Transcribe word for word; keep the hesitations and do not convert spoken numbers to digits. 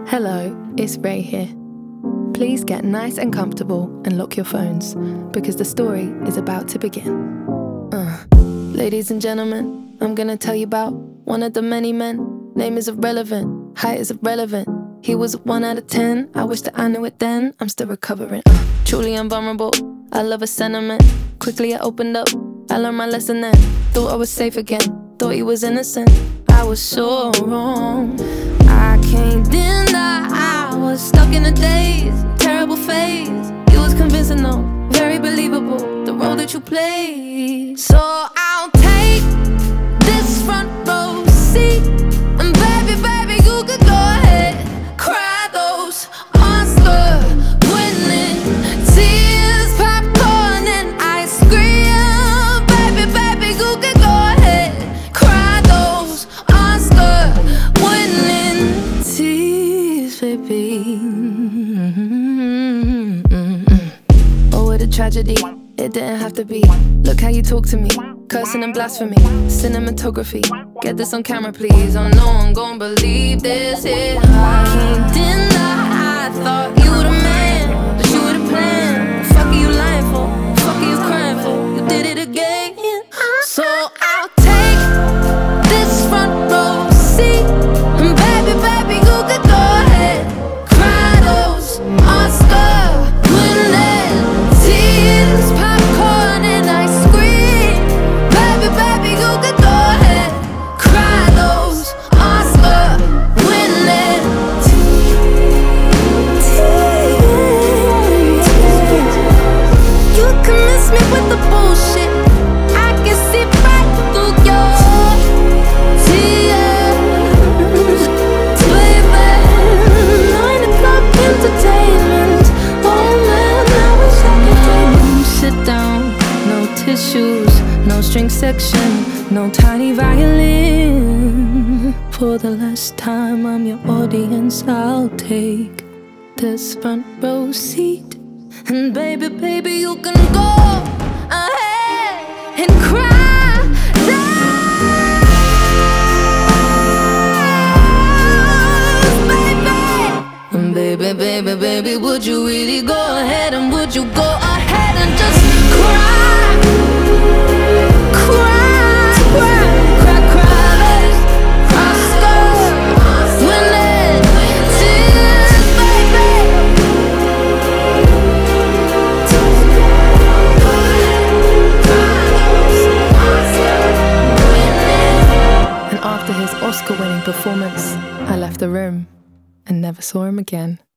Hello, it's Ray here. Please get nice and comfortable and lock your phones, because the story is about to begin. Uh, ladies and gentlemen, I'm gonna tell you about one of the many men. Name is irrelevant, height is irrelevant. He was a one out of ten, I wish that I knew it then. I'm still recovering, uh, truly invulnerable. I love a sentiment, quickly I opened up. I learned my lesson then, thought I was safe again. Thought he was innocent, I was so wrong. I can't deny I was stuck in a daze, terrible phase. You was convincing though, very believable, the role that you played. So I'll take this front row seat, and baby, baby, you could go ahead, cry those Oscar-winning tears, popcorn and ice cream. Baby, baby, you could go ahead, cry those Oscar-winning tears, baby. Oh, what a tragedy, it didn't have to be. Look how you talk to me, cursing and blasphemy, cinematography. Get this on camera, please. Oh no, I'm gon' believe this here. I can't deny I thought you were the man, but you were the plan. Fuck are you lying for? Fuck are you crying for? You did it again. So I'll take this front row seat, and baby, baby, you could go ahead, cry those Oscar-winning tears, popcorn and ice cream. Baby, baby, you could go ahead, cry those Oscar-winning tears. You can miss me with the bullshit, I can see right through your tears, baby. Nine o'clock entertainment, oh man, I wish I could take you. Sit down, no tissues, no string section, no tiny violin. For the last time, I'm your audience, I'll take this front row seat, and baby, baby, you can go ahead and cry those, baby. And baby, baby, baby, would you really go ahead, and would you go ahead and just cry, cry, cry, cry, cry, Oscar-winning tears, baby. And after his Oscar-winning performance, I left the room and never saw him again.